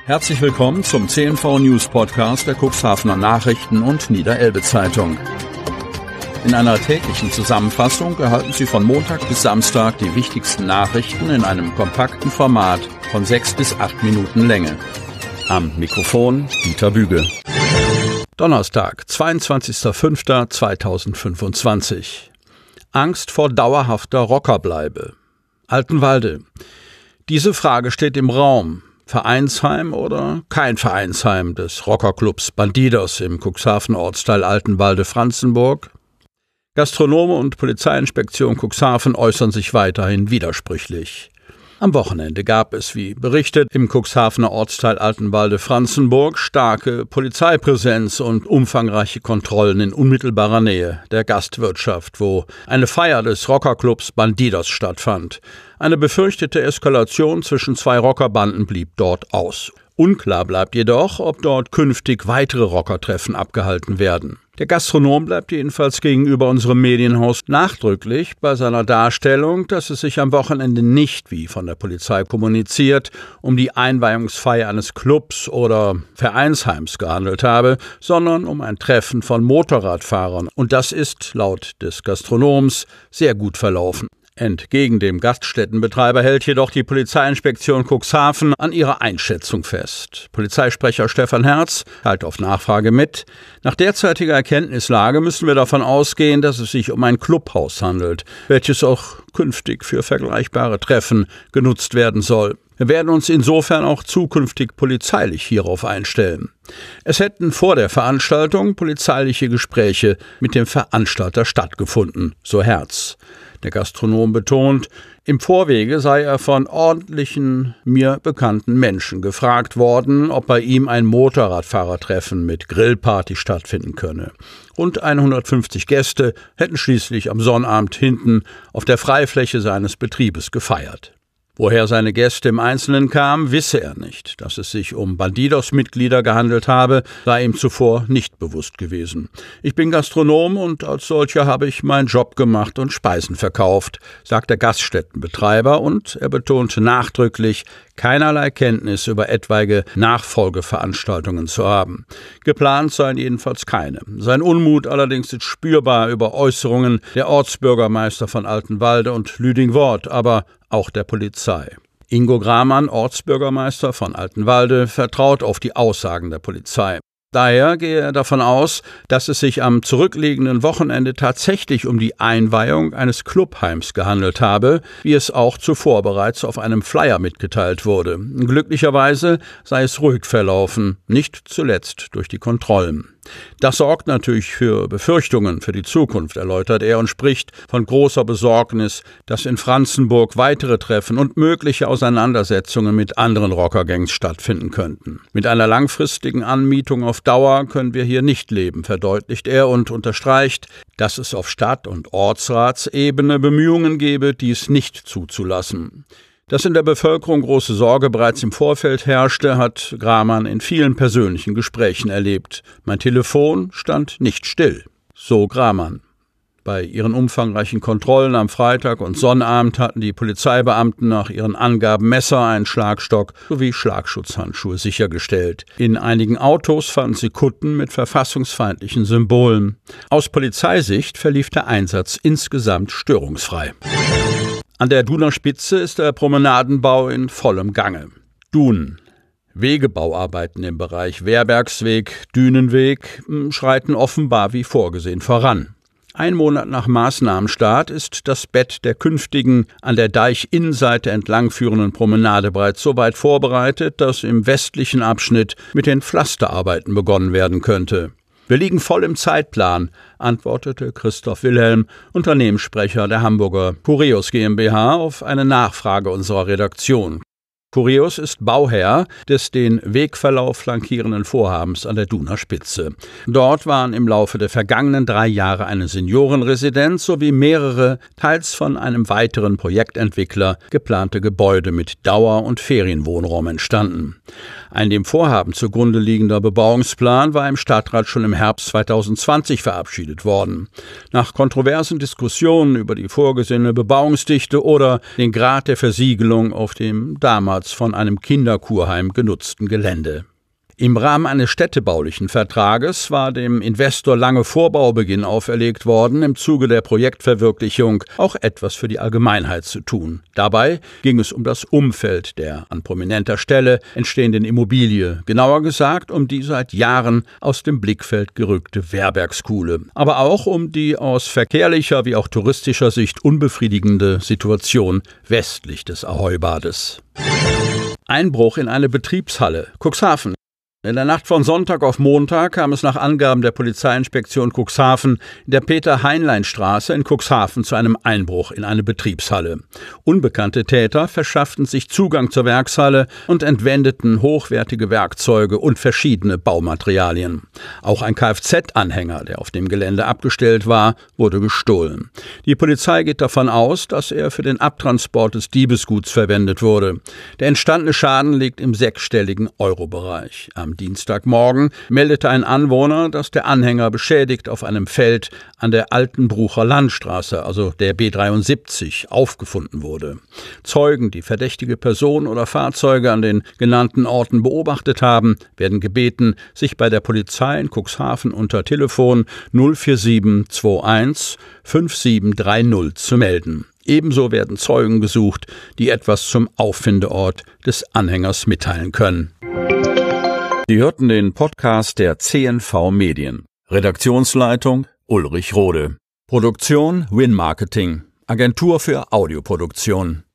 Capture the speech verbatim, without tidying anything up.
Herzlich willkommen zum C N V News Podcast der Cuxhavener Nachrichten und Niederelbe Zeitung. In einer täglichen Zusammenfassung erhalten Sie von Montag bis Samstag die wichtigsten Nachrichten in einem kompakten Format von sechs bis acht Minuten Länge. Am Mikrofon Dieter Büge. Donnerstag, zweiundzwanzigster fünfter zweitausendfünfundzwanzig. Angst vor dauerhafter Rockerbleibe. Altenwalde. Diese Frage steht im Raum. Vereinsheim oder kein Vereinsheim des Rockerclubs Bandidos im Cuxhavener Ortsteil Altenwalde-Franzenburg? Gastronome und Polizeiinspektion Cuxhaven äußern sich weiterhin widersprüchlich. Am Wochenende gab es, wie berichtet, im Cuxhavener Ortsteil Altenwalde-Franzenburg starke Polizeipräsenz und umfangreiche Kontrollen in unmittelbarer Nähe der Gastwirtschaft, wo eine Feier des Rockerclubs Bandidos stattfand. Eine befürchtete Eskalation zwischen zwei Rockerbanden blieb dort aus. Unklar bleibt jedoch, ob dort künftig weitere Rockertreffen abgehalten werden. Der Gastronom bleibt jedenfalls gegenüber unserem Medienhaus nachdrücklich bei seiner Darstellung, dass es sich am Wochenende nicht, wie von der Polizei kommuniziert, um die Einweihungsfeier eines Clubs oder Vereinsheims gehandelt habe, sondern um ein Treffen von Motorradfahrern. Und das ist, laut des Gastronoms, sehr gut verlaufen. Entgegen dem Gaststättenbetreiber hält jedoch die Polizeiinspektion Cuxhaven an ihrer Einschätzung fest. Polizeisprecher Stefan Herz teilt auf Nachfrage mit: Nach derzeitiger Erkenntnislage müssen wir davon ausgehen, dass es sich um ein Clubhaus handelt, welches auch künftig für vergleichbare Treffen genutzt werden soll. Wir werden uns insofern auch zukünftig polizeilich hierauf einstellen. Es hätten vor der Veranstaltung polizeiliche Gespräche mit dem Veranstalter stattgefunden, so Herz. Der Gastronom betont, im Vorwege sei er von ordentlichen, mir bekannten Menschen gefragt worden, ob bei ihm ein Motorradfahrertreffen mit Grillparty stattfinden könne. Rund hundertfünfzig Gäste hätten schließlich am Sonnabend hinten auf der Freifläche seines Betriebes gefeiert. Woher seine Gäste im Einzelnen kamen, wisse er nicht. Dass es sich um Bandidos-Mitglieder gehandelt habe, sei ihm zuvor nicht bewusst gewesen. Ich bin Gastronom und als solcher habe ich meinen Job gemacht und Speisen verkauft, sagt der Gaststättenbetreiber, und er betonte nachdrücklich, keinerlei Kenntnis über etwaige Nachfolgeveranstaltungen zu haben. Geplant seien jedenfalls keine. Sein Unmut allerdings ist spürbar über Äußerungen der Ortsbürgermeister von Altenwalde und Lüdingwort, aber auch der Polizei. Ingo Gramann, Ortsbürgermeister von Altenwalde, vertraut auf die Aussagen der Polizei. Daher gehe er davon aus, dass es sich am zurückliegenden Wochenende tatsächlich um die Einweihung eines Clubheims gehandelt habe, wie es auch zuvor bereits auf einem Flyer mitgeteilt wurde. Glücklicherweise sei es ruhig verlaufen, nicht zuletzt durch die Kontrollen. Das sorgt natürlich für Befürchtungen für die Zukunft, erläutert er und spricht von großer Besorgnis, dass in Franzenburg weitere Treffen und mögliche Auseinandersetzungen mit anderen Rockergangs stattfinden könnten. Mit einer langfristigen Anmietung auf Dauer können wir hier nicht leben, verdeutlicht er und unterstreicht, dass es auf Stadt- und Ortsratsebene Bemühungen gebe, dies nicht zuzulassen. Dass in der Bevölkerung große Sorge bereits im Vorfeld herrschte, hat Gramann in vielen persönlichen Gesprächen erlebt. Mein Telefon stand nicht still, so Gramann. Bei ihren umfangreichen Kontrollen am Freitag und Sonnabend hatten die Polizeibeamten nach ihren Angaben Messer, einen Schlagstock sowie Schlagschutzhandschuhe sichergestellt. In einigen Autos fanden sie Kutten mit verfassungsfeindlichen Symbolen. Aus Polizeisicht verlief der Einsatz insgesamt störungsfrei. An der Duner Spitze ist der Promenadenbau in vollem Gange. Dun. Wegebauarbeiten im Bereich Wehrbergsweg, Dünenweg schreiten offenbar wie vorgesehen voran. Ein Monat nach Maßnahmenstart ist das Bett der künftigen an der Deichinnenseite entlangführenden Promenade bereits so weit vorbereitet, dass im westlichen Abschnitt mit den Pflasterarbeiten begonnen werden könnte. Wir liegen voll im Zeitplan, antwortete Christoph Wilhelm, Unternehmenssprecher der Hamburger Cureus GmbH, auf eine Nachfrage unserer Redaktion. Cureus ist Bauherr des den Wegverlauf flankierenden Vorhabens an der Duner Spitze. Dort waren im Laufe der vergangenen drei Jahre eine Seniorenresidenz sowie mehrere, teils von einem weiteren Projektentwickler, geplante Gebäude mit Dauer- und Ferienwohnraum entstanden. Ein dem Vorhaben zugrunde liegender Bebauungsplan war im Stadtrat schon im Herbst zweitausendzwanzig verabschiedet worden. Nach kontroversen Diskussionen über die vorgesehene Bebauungsdichte oder den Grad der Versiegelung auf dem damals von einem Kinderkurheim genutzten Gelände. Im Rahmen eines städtebaulichen Vertrages war dem Investor lange Vorbaubeginn auferlegt worden, im Zuge der Projektverwirklichung auch etwas für die Allgemeinheit zu tun. Dabei ging es um das Umfeld der an prominenter Stelle entstehenden Immobilie, genauer gesagt um die seit Jahren aus dem Blickfeld gerückte Werbergskuhle, aber auch um die aus verkehrlicher wie auch touristischer Sicht unbefriedigende Situation westlich des Ahoy-Bades. Einbruch in eine Betriebshalle, Cuxhaven. In der Nacht von Sonntag auf Montag kam es nach Angaben der Polizeiinspektion Cuxhaven in der Peter-Heinlein-Straße in Cuxhaven zu einem Einbruch in eine Betriebshalle. Unbekannte Täter verschafften sich Zugang zur Werkshalle und entwendeten hochwertige Werkzeuge und verschiedene Baumaterialien. Auch ein Kfz-Anhänger, der auf dem Gelände abgestellt war, wurde gestohlen. Die Polizei geht davon aus, dass er für den Abtransport des Diebesguts verwendet wurde. Der entstandene Schaden liegt im sechsstelligen Euro-Bereich. Am Dienstagmorgen meldete ein Anwohner, dass der Anhänger beschädigt auf einem Feld an der Altenbrucher Landstraße, also der B dreiundsiebzig, aufgefunden wurde. Zeugen, die verdächtige Personen oder Fahrzeuge an den genannten Orten beobachtet haben, werden gebeten, sich bei der Polizei in Cuxhaven unter Telefon null vier sieben zwei eins fünf sieben drei null zu melden. Ebenso werden Zeugen gesucht, die etwas zum Auffindeort des Anhängers mitteilen können. Sie hörten den Podcast der C N V Medien. Redaktionsleitung Ulrich Rode. Produktion Win Marketing, Agentur für Audioproduktion.